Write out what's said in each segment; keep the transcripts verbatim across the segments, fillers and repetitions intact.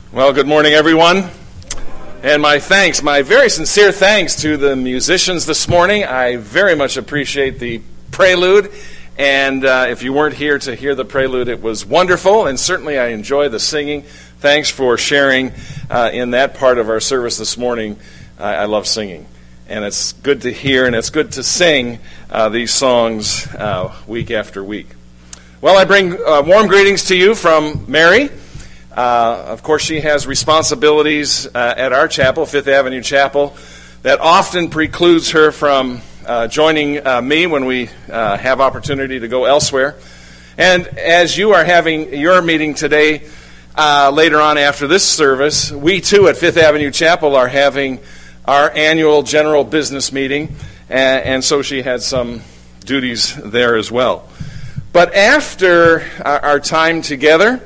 Well, good morning, everyone. And my thanks, my very sincere thanks to the musicians this morning. I very much appreciate the prelude. And uh, if you weren't here to hear the prelude, it was wonderful. And certainly I enjoy the singing. Thanks for sharing uh, in that part of our service this morning. I, I love singing. And it's good to hear and it's good to sing uh, these songs uh, week after week. Well, I bring uh, warm greetings to you from Mary. Uh, of course, she has responsibilities uh, at our chapel, Fifth Avenue Chapel, that often precludes her from uh, joining uh, me when we uh, have opportunity to go elsewhere. And as you are having your meeting today, uh, later on after this service, we too at Fifth Avenue Chapel are having our annual general business meeting, and, and so she had some duties there as well. But after our, our time together,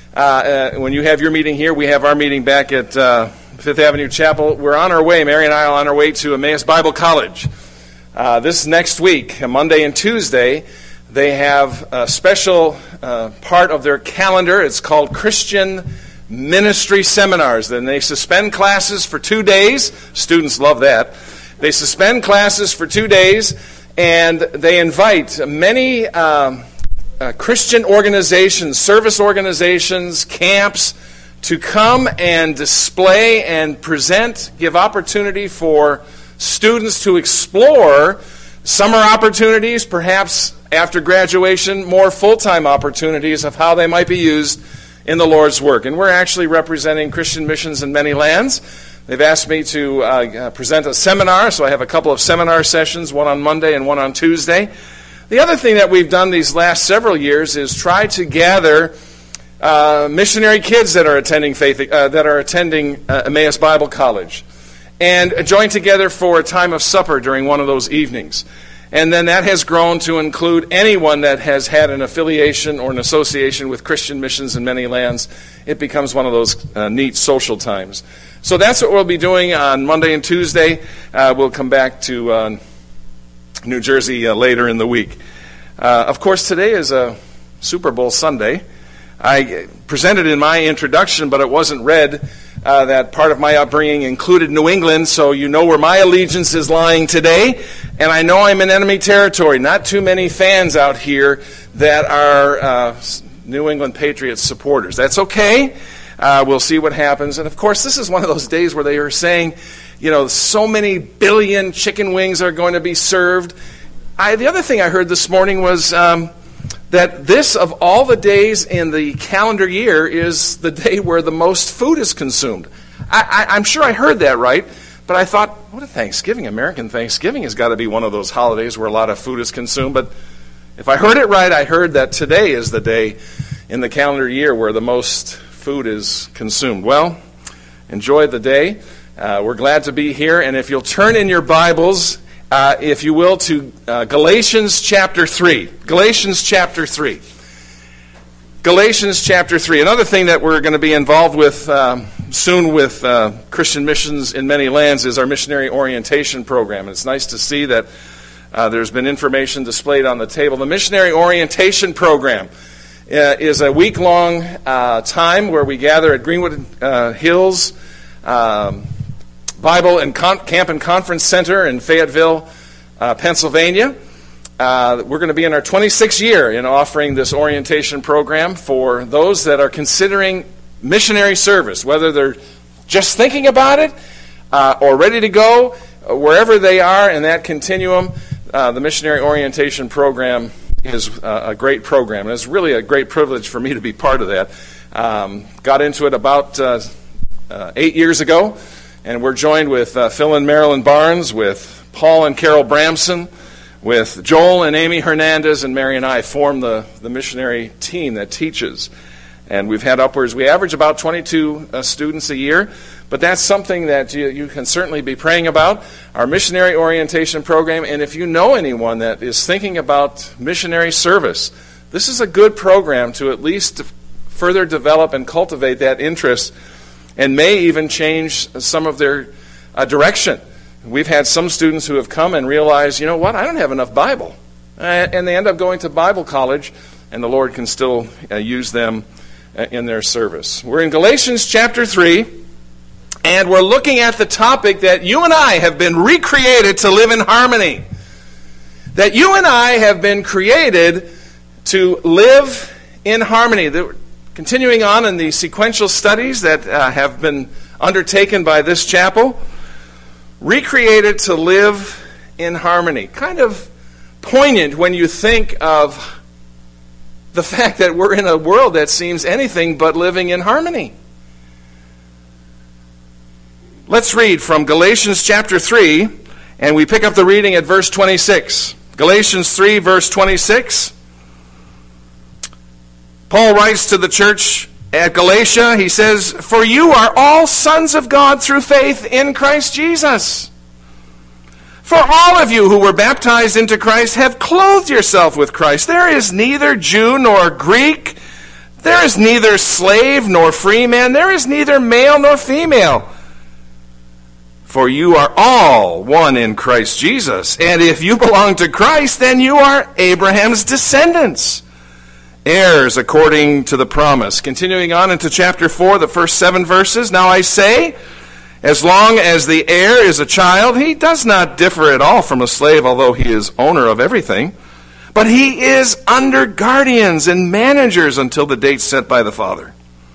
Uh, uh, when you have your meeting here, we have our meeting back at uh, Fifth Avenue Chapel. We're on our way, Mary and I are on our way to Emmaus Bible College. Uh, this next week, Monday and Tuesday, they have a special uh, part of their calendar. It's called Christian Ministry Seminars. Then they suspend classes for two days. Students love that. They suspend classes for two days, and they invite many Um, Uh, Christian organizations, service organizations, camps to come and display and present, give opportunity for students to explore summer opportunities, perhaps after graduation, more full-time opportunities of how they might be used in the Lord's work. And we're actually representing Christian Missions in many lands. They've asked me to uh, present a seminar, so I have a couple of seminar sessions, one on Monday and one on Tuesday. The other thing that we've done these last several years is try to gather uh, missionary kids that are attending faith uh, that are attending uh, Emmaus Bible College, and join together for a time of supper during one of those evenings. And then that has grown to include anyone that has had an affiliation or an association with Christian missions in many lands. It becomes one of those uh, neat social times. So that's what we'll be doing on Monday and Tuesday. Uh, we'll come back to Uh, New Jersey uh, later in the week. Uh, of course, today is a Super Bowl Sunday. I presented in my introduction, but it wasn't read, uh, that part of my upbringing included New England, so you know where my allegiance is lying today. And I know I'm in enemy territory. Not too many fans out here that are uh, New England Patriots supporters. That's okay. Uh, we'll see what happens. And of course, this is one of those days where they are saying, you know, so many billion chicken wings are going to be served. I, the other thing I heard this morning was um, that this, of all the days in the calendar year, is the day where the most food is consumed. I, I, I'm sure I heard that right, but I thought, what a Thanksgiving. American Thanksgiving has got to be one of those holidays where a lot of food is consumed. But if I heard it right, I heard that today is the day in the calendar year where the most food is consumed. Well, enjoy the day. Uh, we're glad to be here, and if you'll turn in your Bibles, uh, if you will, to uh, Galatians chapter three. Galatians chapter three. Galatians chapter three. Another thing that we're going to be involved with um, soon with uh, Christian missions in many lands is our missionary orientation program. And it's nice to see that uh, there's been information displayed on the table. The missionary orientation program uh, is a week-long uh, time where we gather at Greenwood uh, Hills um, Bible and Con- Camp and Conference Center in Fayetteville, uh, Pennsylvania. Uh, we're going to be in our twenty-sixth year in offering this orientation program for those that are considering missionary service, whether they're just thinking about it uh, or ready to go, uh, wherever they are in that continuum. Uh, the missionary orientation program is uh, a great program, and it's really a great privilege for me to be part of that. Um, got into it about uh, uh, eight years ago. And we're joined with uh, Phil and Marilyn Barnes, with Paul and Carol Bramson, with Joel and Amy Hernandez, and Mary and I form the, the missionary team that teaches. And we've had upwards, we average about twenty-two uh, students a year, but that's something that you, you can certainly be praying about. Our missionary orientation program, and if you know anyone that is thinking about missionary service, this is a good program to at least further develop and cultivate that interest, and may even change some of their uh, direction. We've had some students who have come and realized, you know what, I don't have enough Bible. Uh, and they end up going to Bible college, and the Lord can still uh, use them in their service. We're in Galatians chapter three, and we're looking at the topic that you and I have been recreated to live in harmony. That you and I have been created to live in harmony. Continuing on in the sequential studies that uh, have been undertaken by this chapel, recreated to live in harmony. Kind of poignant when you think of the fact that we're in a world that seems anything but living in harmony. Let's read from Galatians chapter three, and we pick up the reading at verse twenty-six. Galatians three, verse twenty-six. Paul writes to the church at Galatia, he says, "For you are all sons of God through faith in Christ Jesus. For all of you who were baptized into Christ have clothed yourself with Christ. There is neither Jew nor Greek. There is neither slave nor free man. There is neither male nor female. For you are all one in Christ Jesus. And if you belong to Christ, then you are Abraham's descendants, heirs according to the promise." Continuing on into chapter four, the first seven verses. "Now I say, as long as the heir is a child, he does not differ at all from a slave, although he is owner of everything. But he is under guardians and managers until the date set by the Father.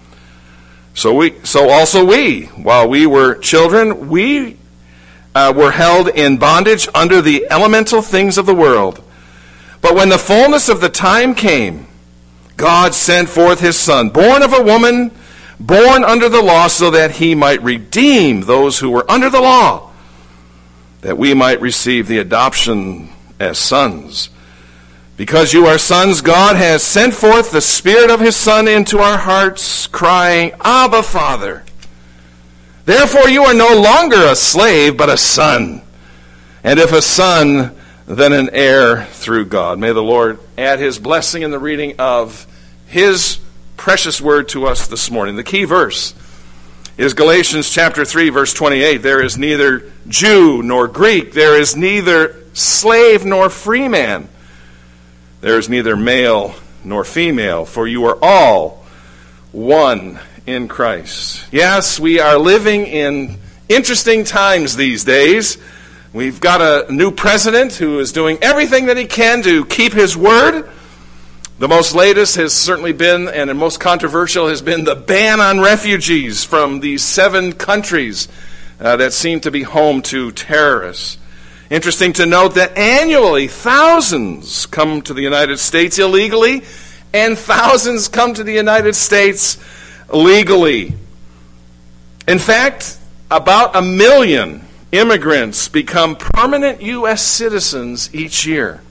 So we, so also we, while we were children, we uh, were held in bondage under the elemental things of the world. But when the fullness of the time came, God sent forth his Son, born of a woman, born under the law, so that he might redeem those who were under the law, that we might receive the adoption as sons. Because you are sons, God has sent forth the Spirit of his Son into our hearts, crying, Abba, Father. Therefore you are no longer a slave, but a son. And if a son, then an heir through God." May the Lord add his blessing in the reading of his precious word to us this morning. The key verse is Galatians chapter three, verse twenty-eight. "There is neither Jew nor Greek. There is neither slave nor free man. There is neither male nor female, for you are all one in Christ." Yes, we are living in interesting times these days. We've got a new president who is doing everything that he can to keep his word. The most latest has certainly been, and the most controversial has been, the ban on refugees from these seven countries uh, that seem to be home to terrorists. Interesting to note that annually thousands come to the United States illegally, and thousands come to the United States legally. In fact, about a million immigrants become permanent U S citizens each year.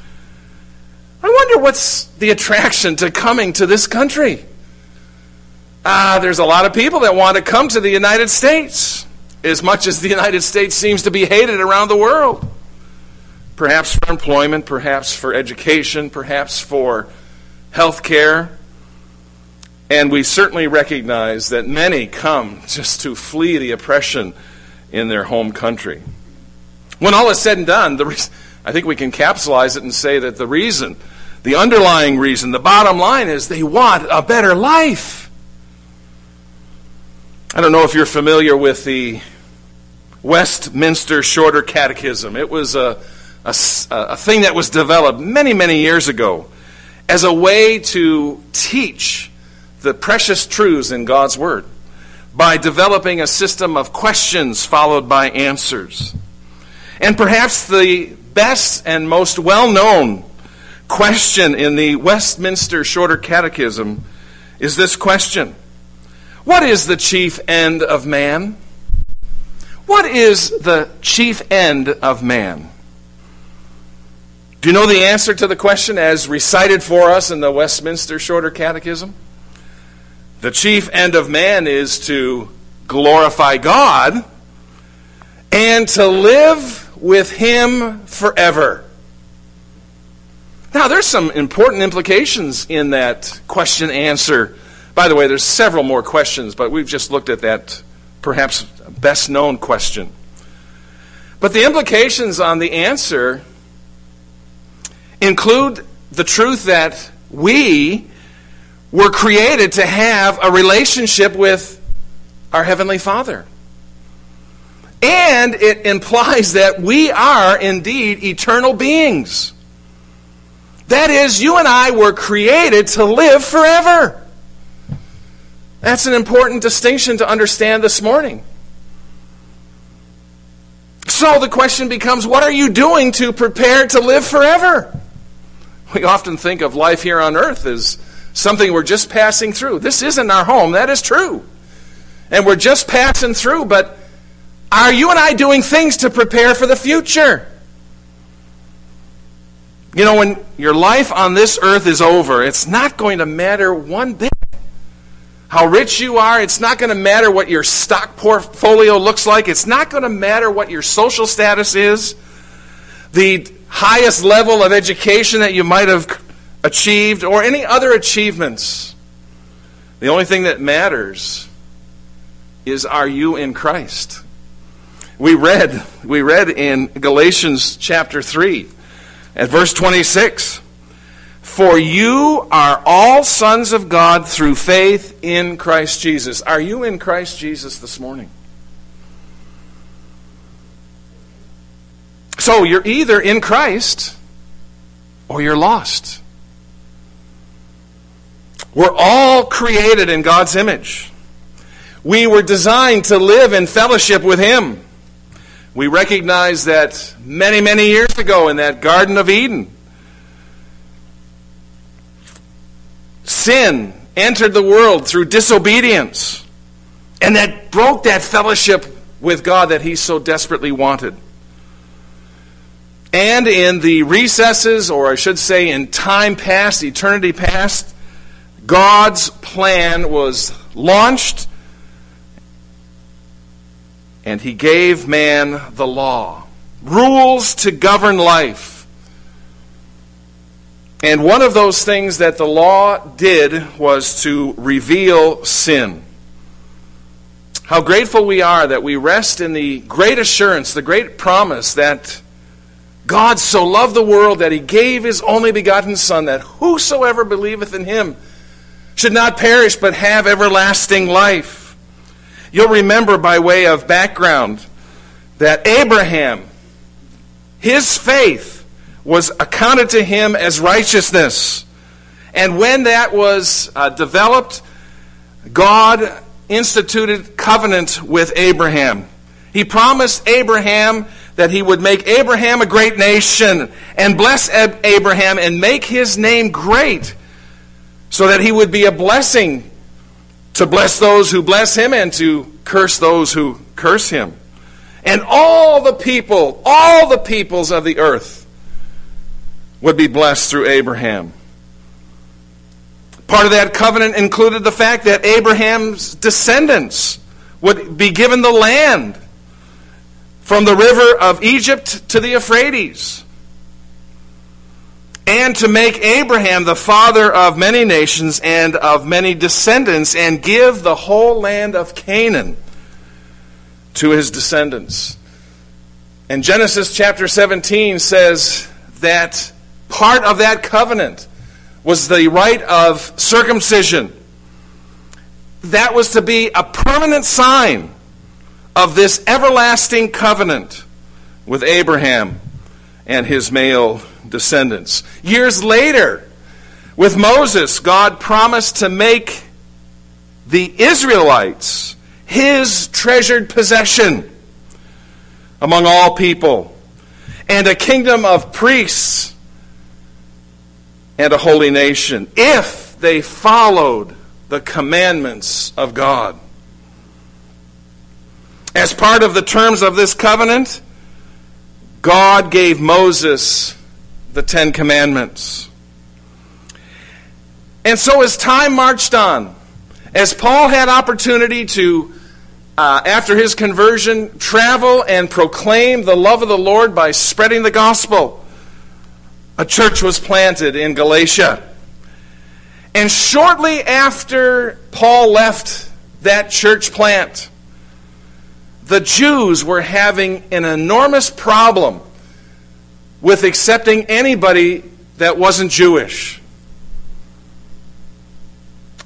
I wonder what's the attraction to coming to this country. Ah, there's a lot of people that want to come to the United States, as much as the United States seems to be hated around the world. Perhaps for employment, perhaps for education, perhaps for health care. And we certainly recognize that many come just to flee the oppression in their home country. When all is said and done, the re- I think we can capsulize it and say that the reason, the underlying reason, the bottom line is they want a better life. I don't know if you're familiar with the Westminster Shorter Catechism. It was a, a, a thing that was developed many, many years ago as a way to teach the precious truths in God's Word by developing a system of questions followed by answers. And perhaps the best and most well-known question in the Westminster Shorter Catechism is this question: what is the chief end of man? What is the chief end of man? Do you know the answer to the question as recited for us in the Westminster Shorter Catechism? The chief end of man is to glorify God and to live with him forever. Now, there's some important implications in that question answer. By the way, there's several more questions, but we've just looked at that perhaps best known question. But the implications on the answer include the truth that we were created to have a relationship with our Heavenly Father. And it implies that we are indeed eternal beings. That is, you and I were created to live forever. That's an important distinction to understand this morning. So the question becomes, what are you doing to prepare to live forever? We often think of life here on earth as something we're just passing through. This isn't our home, that is true. And we're just passing through, but are you and I doing things to prepare for the future? You know, when your life on this earth is over, it's not going to matter one bit how rich you are. It's not going to matter what your stock portfolio looks like. It's not going to matter what your social status is, the highest level of education that you might have achieved, or any other achievements. The only thing that matters is, are you in Christ? We read, we read in Galatians chapter three, at verse twenty-six, "For you are all sons of God through faith in Christ Jesus." Are you in Christ Jesus this morning? So you're either in Christ or you're lost. We're all created in God's image. We were designed to live in fellowship with Him. We recognize that many, many years ago in that Garden of Eden, sin entered the world through disobedience, and that broke that fellowship with God that He so desperately wanted. And in the recesses, or I should say in time past, eternity past, God's plan was launched, and He gave man the law, rules to govern life. And one of those things that the law did was to reveal sin. How grateful we are that we rest in the great assurance, the great promise that God so loved the world that He gave His only begotten Son, that whosoever believeth in Him should not perish but have everlasting life. You'll remember, by way of background, that Abraham, his faith was accounted to him as righteousness. And when that was uh, developed, God instituted covenant with Abraham. He promised Abraham that He would make Abraham a great nation and bless Abraham and make his name great, so that he would be a blessing to bless those who bless him and to curse those who curse him. And all the people, all the peoples of the earth would be blessed through Abraham. Part of that covenant included the fact that Abraham's descendants would be given the land from the river of Egypt to the Euphrates, and to make Abraham the father of many nations and of many descendants, and give the whole land of Canaan to his descendants. And Genesis chapter seventeen says that part of that covenant was the rite of circumcision. That was to be a permanent sign of this everlasting covenant with Abraham and his male descendants. Years later, with Moses, God promised to make the Israelites His treasured possession among all people, and a kingdom of priests and a holy nation, if they followed the commandments of God. As part of the terms of this covenant, God gave Moses the Ten Commandments. And so as time marched on, as Paul had opportunity to, uh, after his conversion, travel and proclaim the love of the Lord by spreading the gospel, a church was planted in Galatia. And shortly after Paul left that church plant, the Jews were having an enormous problem with accepting anybody that wasn't Jewish.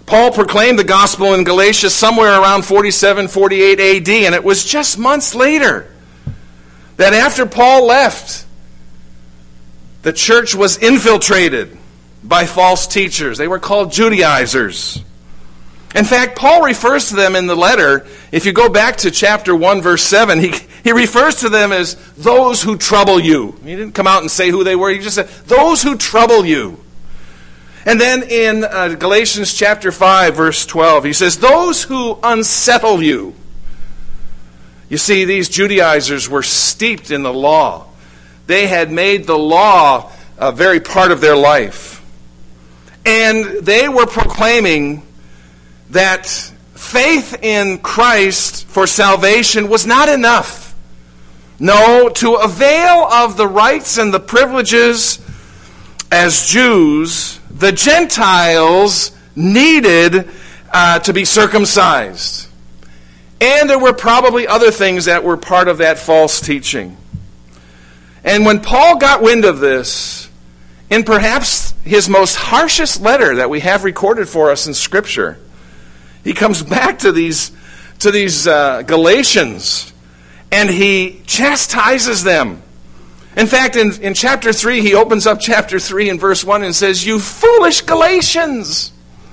Paul proclaimed the gospel in Galatia somewhere around forty-seven, forty-eight A D, and it was just months later that after Paul left, the church was infiltrated by false teachers. They were called Judaizers. In fact, Paul refers to them in the letter. If you go back to chapter one, verse seven, he, he refers to them as those who trouble you. He didn't come out and say who they were. He just said, those who trouble you. And then in uh, Galatians chapter five, verse twelve, he says, those who unsettle you. You see, these Judaizers were steeped in the law. They had made the law a very part of their life. And they were proclaiming that faith in Christ for salvation was not enough. No, to avail of the rights and the privileges as Jews, the Gentiles needed uh, to be circumcised. And there were probably other things that were part of that false teaching. And when Paul got wind of this, in perhaps his most harshest letter that we have recorded for us in Scripture, he comes back to these, to these uh, Galatians, and he chastises them. In fact, in, in chapter three, he opens up chapter three in verse one and says, you foolish Galatians!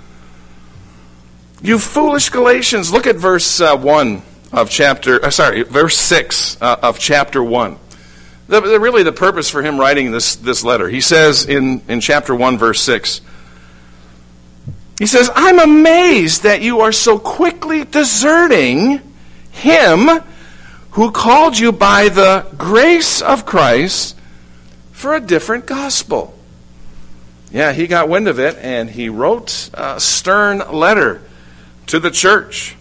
You foolish Galatians! Look at verse uh, one of chapter, uh, sorry, verse six uh, of chapter one. The, the, really the purpose for him writing this, this letter. He says in, in chapter one, verse six, he says, I'm amazed that you are so quickly deserting him who called you by the grace of Christ for a different gospel. Yeah, he got wind of it, and he wrote a stern letter to the church.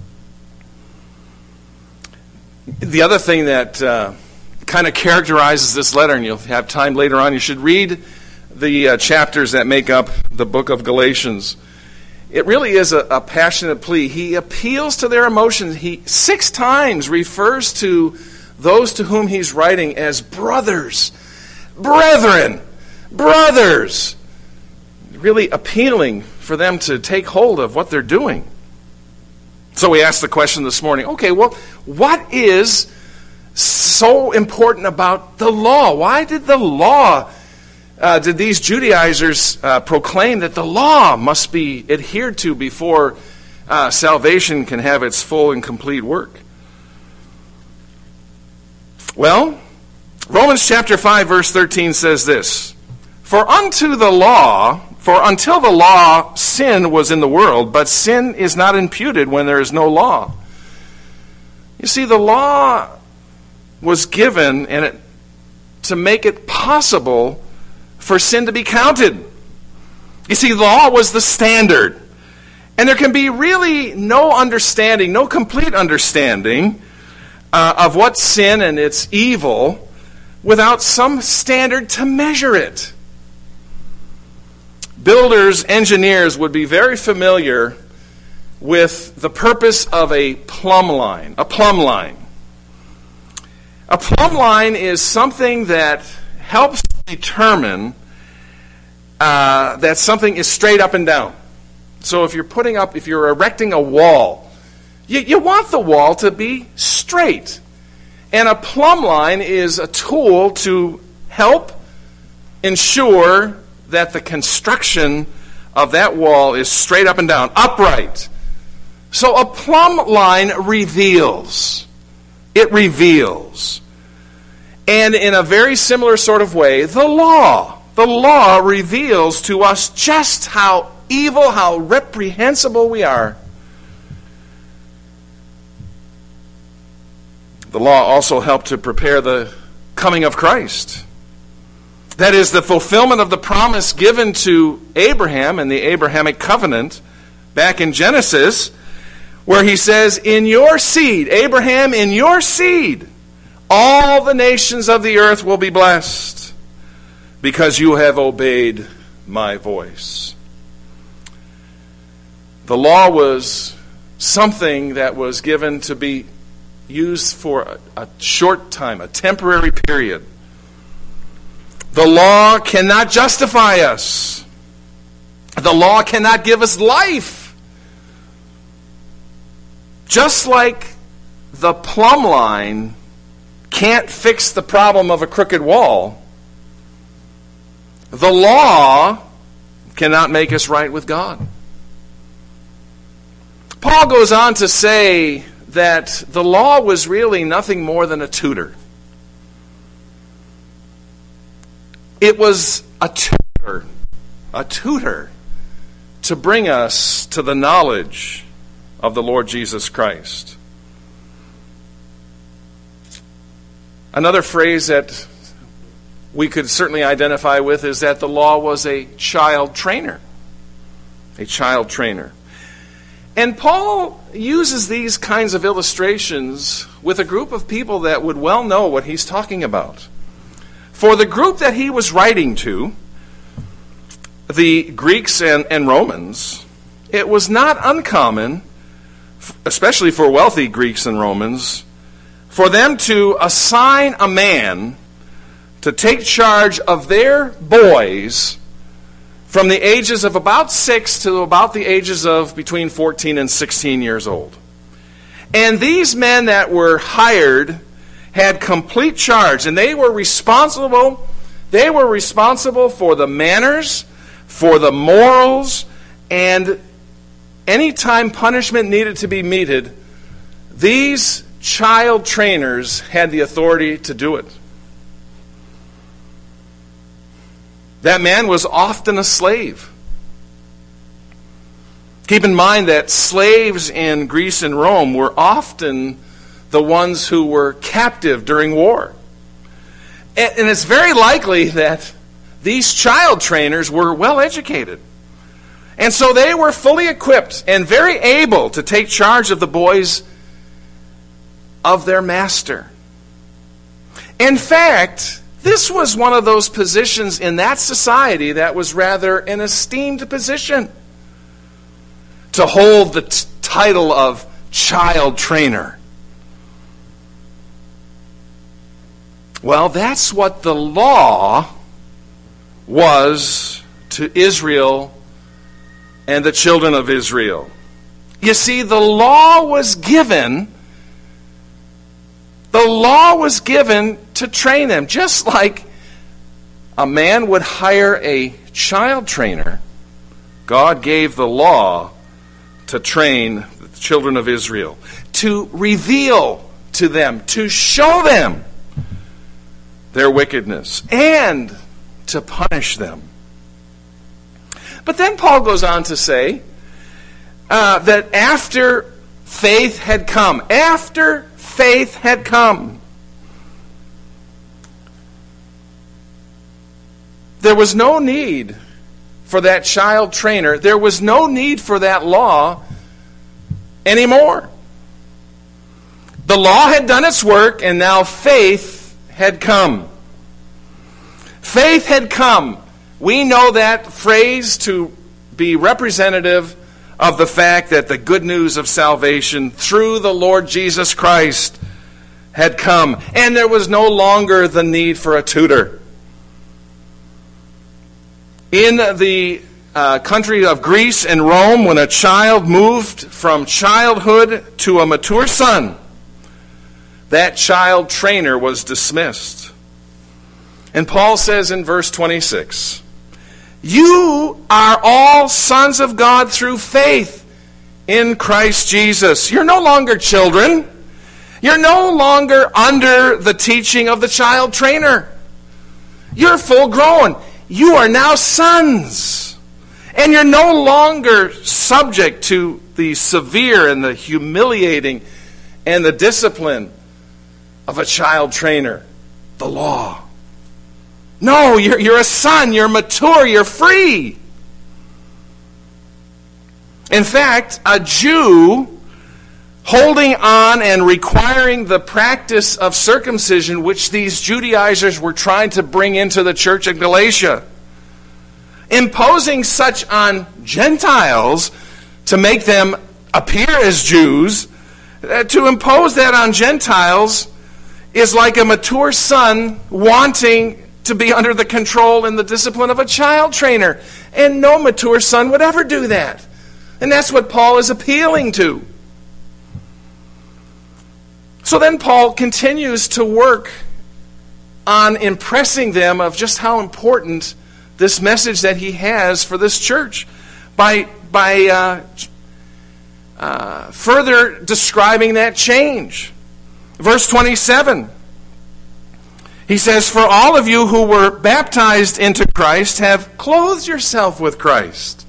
The other thing that uh, kind of characterizes this letter, and you'll have time later on, you should read the uh, chapters that make up the book of Galatians. It really is a, a passionate plea. He appeals to their emotions. He six times refers to those to whom he's writing as brothers, brethren, brothers, really appealing for them to take hold of what they're doing. So we asked the question this morning, okay, well, what is so important about the law? Why did the law, uh, did these Judaizers uh, proclaim that the law must be adhered to before uh, salvation can have its full and complete work? Well, Romans chapter five, verse thirteen says this, For unto the law, for until the law, sin was in the world, but sin is not imputed when there is no law. You see, the law was given and it, to make it possible for sin to be counted. You see, law was the standard. And there can be really no understanding, no complete understanding uh, of what's sin and its evil without some standard to measure it. Builders, engineers would be very familiar with the purpose of a plumb line. A plumb line. A plumb line is something that helps determine uh, that something is straight up and down. So if you're putting up, if you're erecting a wall, you, you want the wall to be straight. And a plumb line is a tool to help ensure that the construction of that wall is straight up and down, upright. So a plumb line reveals. It reveals. And in a very similar sort of way, the law, the law reveals to us just how evil, how reprehensible we are. The law also helped to prepare the coming of Christ. That is, the fulfillment of the promise given to Abraham in the Abrahamic covenant back in Genesis, where he says, in your seed, Abraham, in your seed, all the nations of the earth will be blessed because you have obeyed my voice. The law was something that was given to be used for a, a short time, a temporary period. The law cannot justify us. The law cannot give us life. Just like the plumb line can't fix the problem of a crooked wall, the law cannot make us right with God. Paul goes on to say that the law was really nothing more than a tutor. It was a tutor, a tutor to bring us to the knowledge of the Lord Jesus Christ. Another phrase that we could certainly identify with is that the law was a child trainer. A child trainer. And Paul uses these kinds of illustrations with a group of people that would well know what he's talking about. For the group that he was writing to, the Greeks and, and Romans, it was not uncommon, especially for wealthy Greeks and Romans, for them to assign a man to take charge of their boys from the ages of about six to about the ages of between fourteen and sixteen years old. And these men that were hired had complete charge, and they were responsible, they were responsible for the manners, for the morals, and any time punishment needed to be meted, these child trainers had the authority to do it. That man was often a slave. Keep in mind that slaves in Greece and Rome were often the ones who were captive during war. And, and it's very likely that these child trainers were well educated. And so they were fully equipped and very able to take charge of the boys of their master. In fact, this was one of those positions in that society that was rather an esteemed position. To hold the t- title of child trainer. Well, that's what the law was to Israel and the children of Israel. You see, the law was given The law was given to train them. Just like a man would hire a child trainer, God gave the law to train the children of Israel, to reveal to them, to show them their wickedness, and to punish them. But then Paul goes on to say uh, that after faith had come, after faith had come, there was no need for that child trainer. There was no need for that law anymore. The law had done its work, and now faith had come. Faith had come. We know that phrase to be representative of the fact that the good news of salvation through the Lord Jesus Christ had come, and there was no longer the need for a tutor. In the uh, country of Greece and Rome, when a child moved from childhood to a mature son, that child trainer was dismissed. And Paul says in verse twenty-six, "You are all sons of God through faith in Christ Jesus." You're no longer children. You're no longer under the teaching of the child trainer. You're full grown. You are now sons. And you're no longer subject to the severe and the humiliating and the discipline of a child trainer, the law. No, you're, you're a son, you're mature, you're free. In fact, a Jew holding on and requiring the practice of circumcision, which these Judaizers were trying to bring into the church of Galatia, imposing such on Gentiles to make them appear as Jews, uh, to impose that on Gentiles is like a mature son wanting to be under the control and the discipline of a child trainer. And no mature son would ever do that. And that's what Paul is appealing to. So then Paul continues to work on impressing them of just how important this message that he has for this church by, by uh, uh, further describing that change. Verse twenty-seven, he says, "For all of you who were baptized into Christ have clothed yourself with Christ."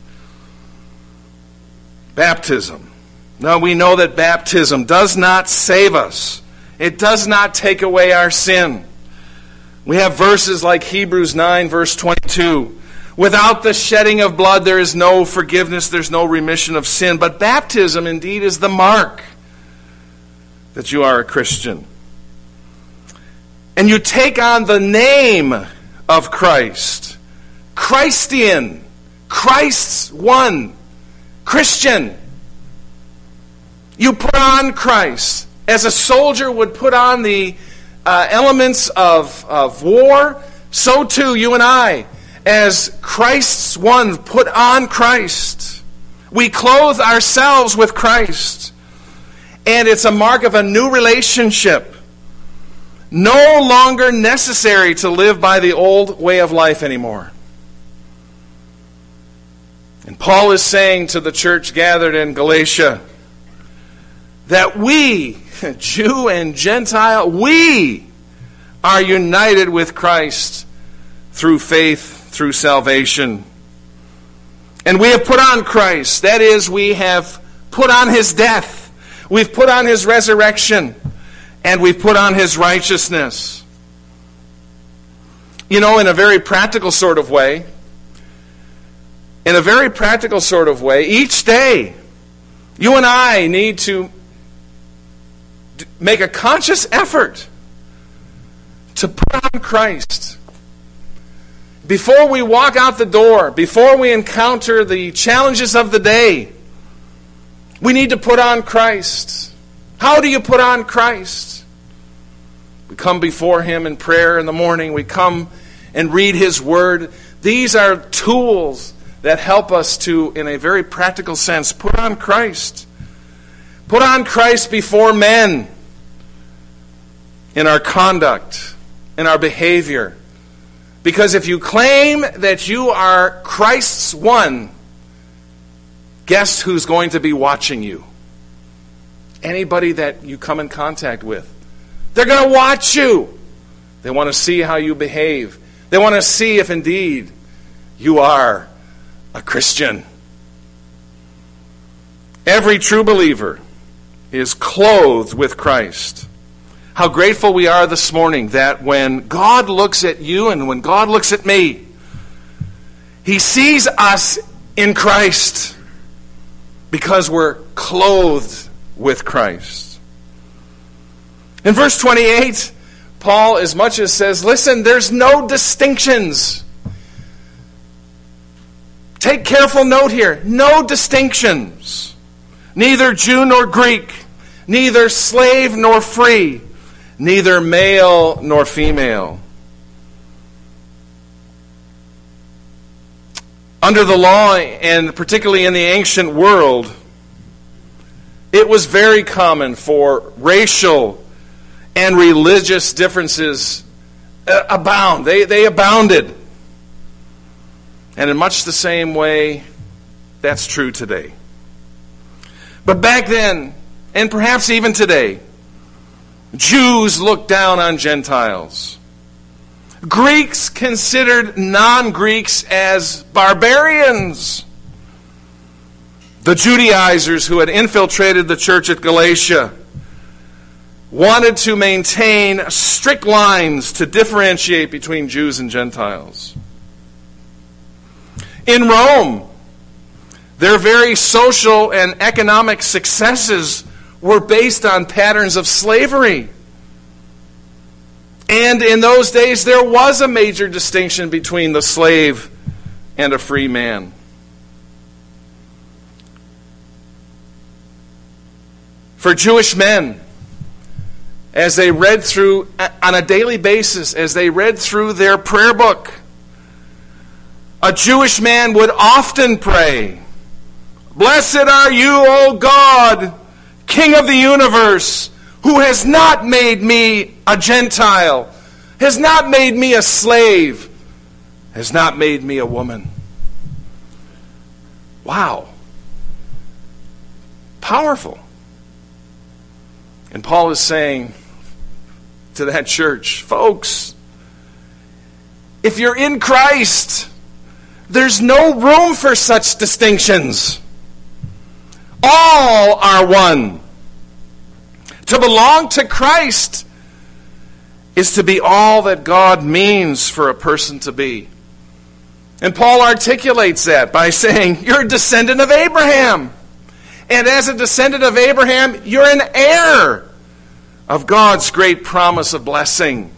Baptism. Now we know that baptism does not save us. It does not take away our sin. We have verses like Hebrews nine, verse twenty-two. Without the shedding of blood, there is no forgiveness, there's no remission of sin. But baptism indeed is the mark that you are a Christian. And you take on the name of Christ. Christian. Christ's one. Christian. You put on Christ. As a soldier would put on the uh, elements of, of war, so too you and I, as Christ's one, put on Christ. We clothe ourselves with Christ. And it's a mark of a new relationship. No longer necessary to live by the old way of life anymore. And Paul is saying to the church gathered in Galatia that we, Jew and Gentile, we are united with Christ through faith, through salvation. And we have put on Christ. That is, we have put on His death. We've put on His resurrection. And we've put on His righteousness. You know, in a very practical sort of way, in a very practical sort of way, each day, you and I need to make a conscious effort to put on Christ. Before we walk out the door, before we encounter the challenges of the day, we need to put on Christ. How do you put on Christ? We come before Him in prayer in the morning. We come and read His Word. These are tools that help us to, in a very practical sense, put on Christ. Put on Christ before men in our conduct, in our behavior. Because if you claim that you are Christ's one, guess who's going to be watching you? Anybody that you come in contact with. They're going to watch you. They want to see how you behave. They want to see if indeed you are a Christian. Every true believer is clothed with Christ. How grateful we are this morning that when God looks at you and when God looks at me, He sees us in Christ because we're clothed with Christ. In verse twenty-eight, Paul as much as says, listen, there's no distinctions. Take careful note here. No distinctions. Neither Jew nor Greek, neither slave nor free, neither male nor female. Under the law, and particularly in the ancient world, it was very common for racial and religious differences uh, abound. They, they abounded. And in much the same way, that's true today. But back then, and perhaps even today, Jews looked down on Gentiles. Greeks considered non-Greeks as barbarians. The Judaizers who had infiltrated the church at Galatia wanted to maintain strict lines to differentiate between Jews and Gentiles. In Rome, their very social and economic successes were based on patterns of slavery. And in those days, there was a major distinction between the slave and a free man. For Jewish men, as they read through, on a daily basis, as they read through their prayer book, a Jewish man would often pray, "Blessed are you, O God, King of the universe, who has not made me a Gentile, has not made me a slave, has not made me a woman. Wow. Powerful. And Paul is saying to that church, folks, if you're in Christ, there's no room for such distinctions. All are one. To belong to Christ is to be all that God means for a person to be. And Paul articulates that by saying, you're a descendant of Abraham. And as a descendant of Abraham, you're an heir of God's great promise of blessing.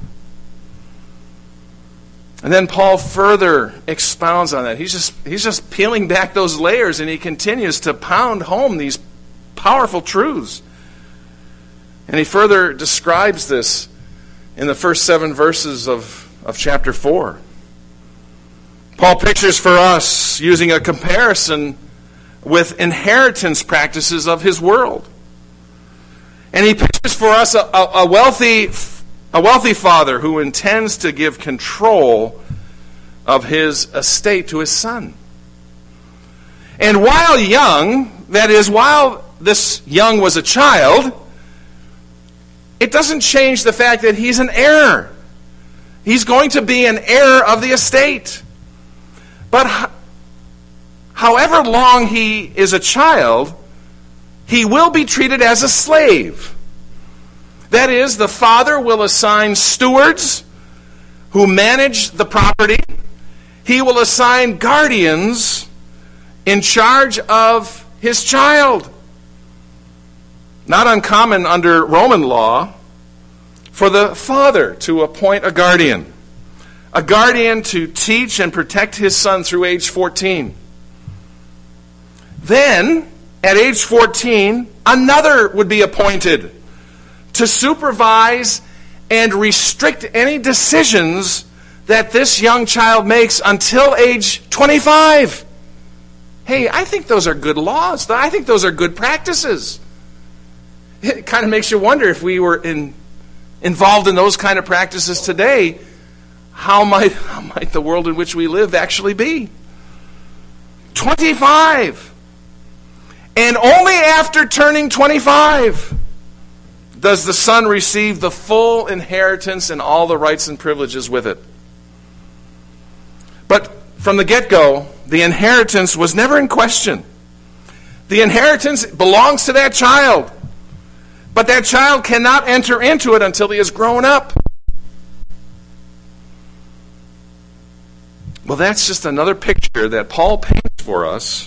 And then Paul further expounds on that. He's just, he's just peeling back those layers, and he continues to pound home these powerful truths. And he further describes this in the first seven verses of, of chapter four. Paul pictures for us, using a comparison with inheritance practices of his world. And he pictures for us a, a, a wealthy a wealthy father who intends to give control of his estate to his son. And while young, that is, while this young was a child, it doesn't change the fact that he's an heir. He's going to be an heir of the estate. But however long he is a child, he will be treated as a slave. That is, the father will assign stewards who manage the property. He will assign guardians in charge of his child. Not uncommon under Roman law for the father to appoint a guardian. A guardian to teach and protect his son through age fourteen. Then, at age fourteen, another would be appointed to supervise and restrict any decisions that this young child makes until age twenty-five. Hey, I think those are good laws. I think those are good practices. It kind of makes you wonder, if we were in, involved in those kind of practices today, how might, how might the world in which we live actually be? twenty-five. And only after turning twenty-five does the son receive the full inheritance and all the rights and privileges with it. But from the get-go, the inheritance was never in question. The inheritance belongs to that child. But that child cannot enter into it until he is grown up. Well, that's just another picture that Paul paints for us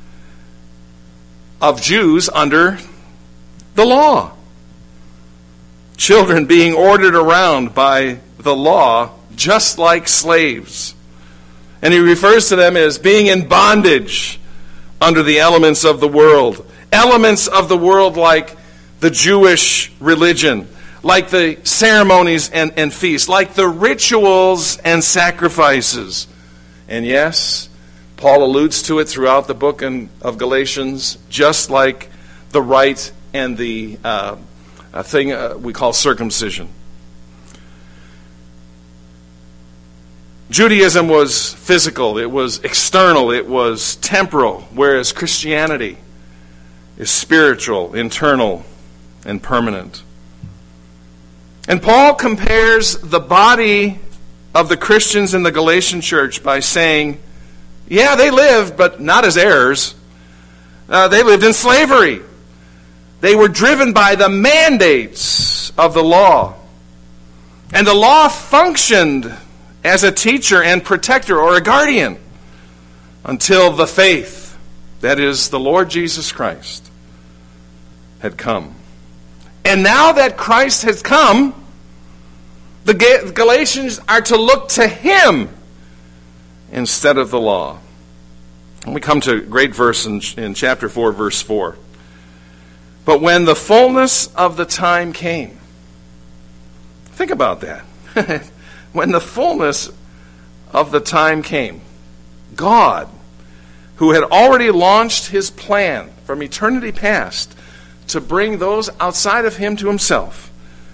of Jews under the law. Children being ordered around by the law just like slaves. And he refers to them as being in bondage under the elements of the world. Elements of the world like the Jewish religion, like the ceremonies and, and feasts, like the rituals and sacrifices. And yes, Paul alludes to it throughout the book in, of Galatians, just like the rite and the uh, thing uh, we call circumcision. Judaism was physical, it was external, it was temporal, whereas Christianity is spiritual, internal, and permanent. And Paul compares the body of the Christians in the Galatian church by saying, yeah, they lived, but not as heirs. Uh, they lived in slavery. They were driven by the mandates of the law. And the law functioned as a teacher and protector or a guardian until the faith, that is, the Lord Jesus Christ, had come. And now that Christ has come, the Galatians are to look to Him instead of the law. And we come to a great verse in, in chapter four, verse four. But when the fullness of the time came, think about that. When the fullness of the time came, God, who had already launched His plan from eternity past to bring those outside of him to himself.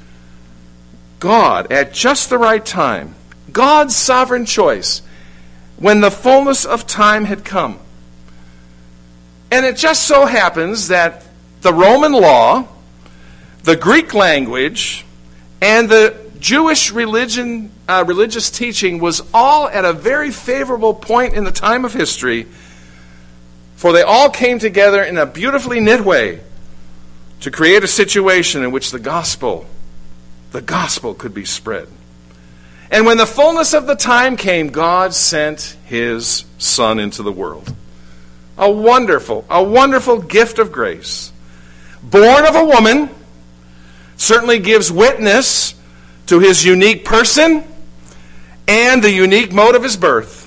God, at just the right time, God's sovereign choice, when the fullness of time had come. And it just so happens that the Roman law, the Greek language, and the Jewish religion, uh, religious teaching was all at a very favorable point in the time of history, for they all came together in a beautifully knit way to create a situation in which the gospel, the gospel could be spread. And when the fullness of the time came, God sent his Son into the world. A wonderful, a wonderful gift of grace. Born of a woman, certainly gives witness to his unique person and the unique mode of his birth.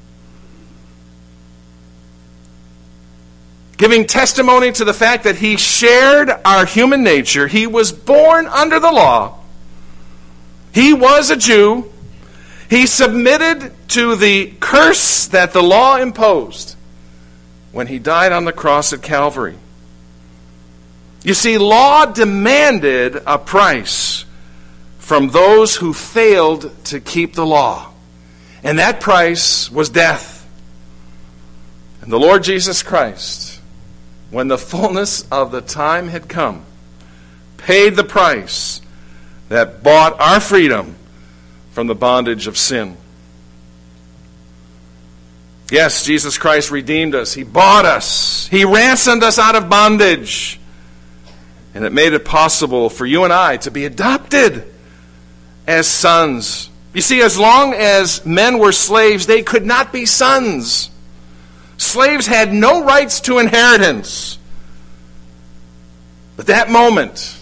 Giving testimony to the fact that he shared our human nature. He was born under the law. He was a Jew. He submitted to the curse that the law imposed when he died on the cross at Calvary. You see, law demanded a price from those who failed to keep the law. And that price was death. And the Lord Jesus Christ, when the fullness of the time had come, paid the price that bought our freedom from the bondage of sin. Yes, Jesus Christ redeemed us. He bought us. He ransomed us out of bondage. And it made it possible for you and I to be adopted as sons. You see, as long as men were slaves, they could not be sons. Slaves had no rights to inheritance. But that moment,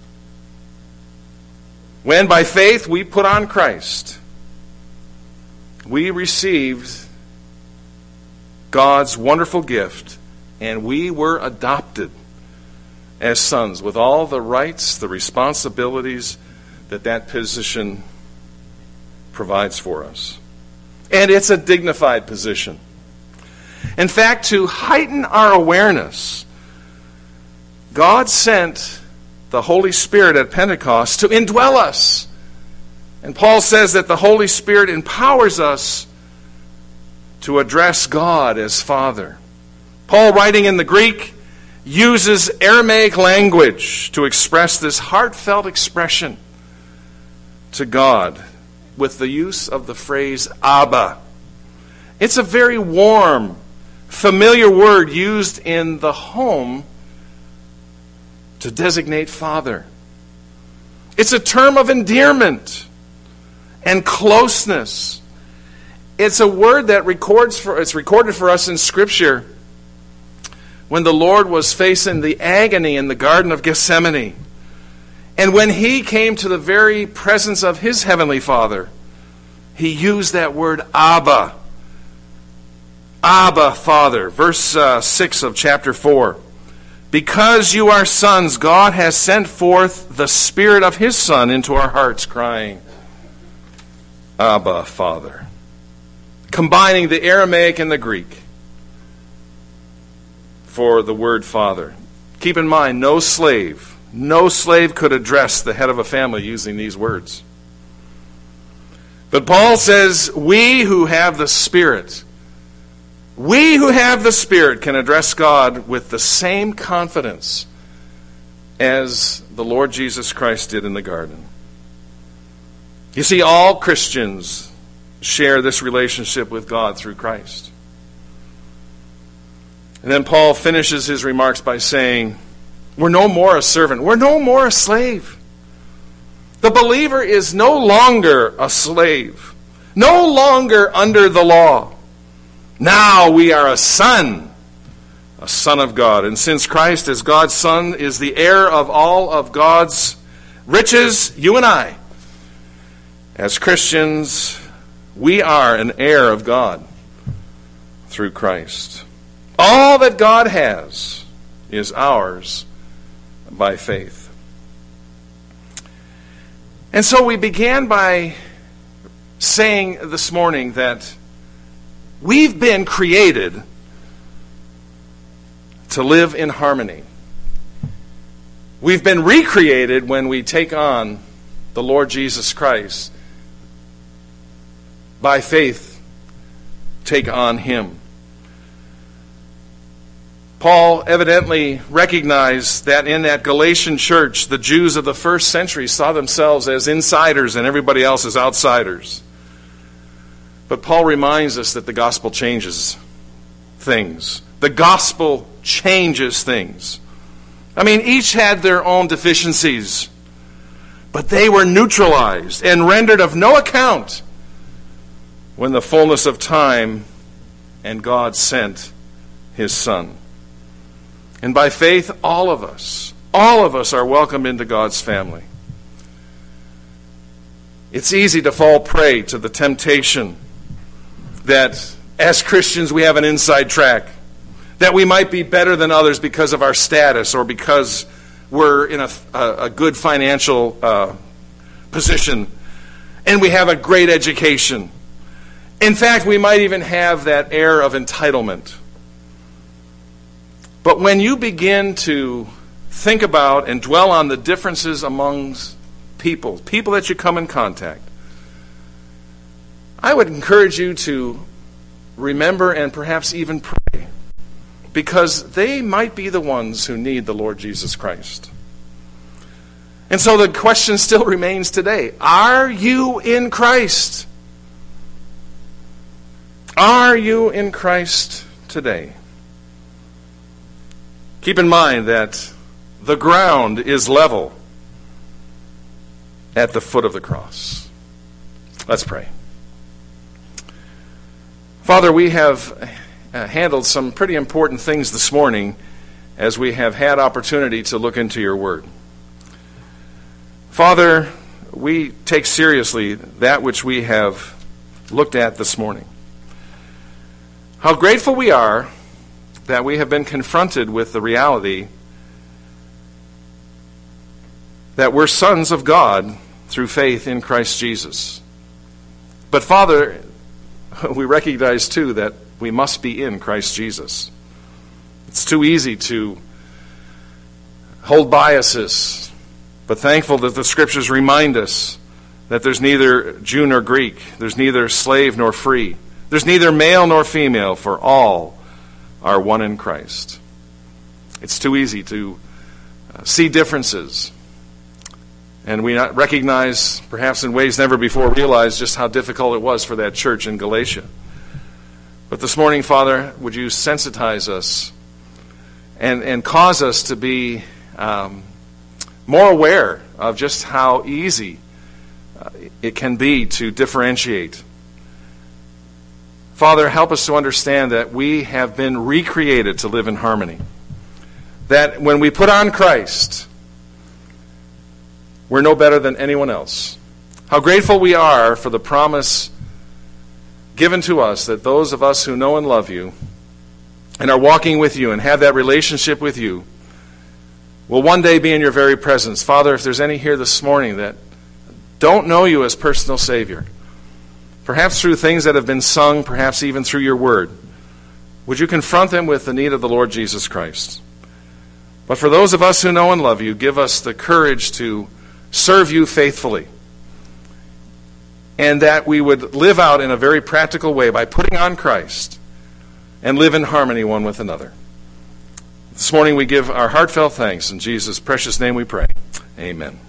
when by faith we put on Christ, we received God's wonderful gift, and we were adopted as sons with all the rights, the responsibilities that that position provides for us. And it's a dignified position. In fact, to heighten our awareness, God sent the Holy Spirit at Pentecost to indwell us. And Paul says that the Holy Spirit empowers us to address God as Father. Paul, writing in the Greek, uses Aramaic language to express this heartfelt expression to God with the use of the phrase Abba. It's a very warm, familiar word used in the home to designate father. It's a term of endearment and closeness. It's a word that records for it's recorded for us in Scripture when the Lord was facing the agony in the Garden of Gethsemane. And when he came to the very presence of his heavenly Father, he used that word Abba. Abba, Father. Verse uh, six of chapter four. Because you are sons, God has sent forth the Spirit of his Son into our hearts, crying, Abba, Father. Combining the Aramaic and the Greek for the word Father. Keep in mind, no slave, no slave could address the head of a family using these words. But Paul says, we who have the Spirit, we who have the Spirit can address God with the same confidence as the Lord Jesus Christ did in the garden. You see, all Christians share this relationship with God through Christ. And then Paul finishes his remarks by saying, we're no more a servant. We're no more a slave. The believer is no longer a slave, no longer under the law. Now we are a son, a son of God. And since Christ, as God's Son, is the heir of all of God's riches, you and I, as Christians, we are an heir of God through Christ. All that God has is ours by faith. And so we began by saying this morning that we've been created to live in harmony. We've been recreated when we take on the Lord Jesus Christ. By faith, take on him. Paul evidently recognized that in that Galatian church, the Jews of the first century saw themselves as insiders and everybody else as outsiders. But Paul reminds us that the gospel changes things. The gospel changes things. I mean, each had their own deficiencies, but they were neutralized and rendered of no account when the fullness of time and God sent his Son. And by faith, all of us, all of us are welcomed into God's family. It's easy to fall prey to the temptation that as Christians we have an inside track, that we might be better than others because of our status or because we're in a, a, a good financial uh, position and we have a great education. In fact, we might even have that air of entitlement. But when you begin to think about and dwell on the differences amongst people, people that you come in contact, I would encourage you to remember and perhaps even pray, because they might be the ones who need the Lord Jesus Christ. And so the question still remains today: are you in Christ? Are you in Christ today? Keep in mind that the ground is level at the foot of the cross. Let's pray. Father, we have uh, handled some pretty important things this morning as we have had opportunity to look into your word. Father, we take seriously that which we have looked at this morning. How grateful we are that we have been confronted with the reality that we're sons of God through faith in Christ Jesus. But Father, we recognize too that we must be in Christ Jesus. It's too easy to hold biases, but thankful that the Scriptures remind us that there's neither Jew nor Greek, there's neither slave nor free, there's neither male nor female, for all are one in Christ. It's too easy to uh, see differences, and we not recognize, perhaps in ways never before realized, just how difficult it was for that church in Galatia. But this morning, Father, would you sensitize us and, and cause us to be um, more aware of just how easy uh, it can be to differentiate. Father, help us to understand that we have been recreated to live in harmony. That when we put on Christ, we're no better than anyone else. How grateful we are for the promise given to us that those of us who know and love you and are walking with you and have that relationship with you will one day be in your very presence. Father, if there's any here this morning that don't know you as personal Savior, perhaps through things that have been sung, perhaps even through your word, would you confront them with the need of the Lord Jesus Christ? But for those of us who know and love you, give us the courage to serve you faithfully, and that we would live out in a very practical way by putting on Christ and live in harmony one with another. This morning we give our heartfelt thanks. In Jesus' precious name we pray. Amen.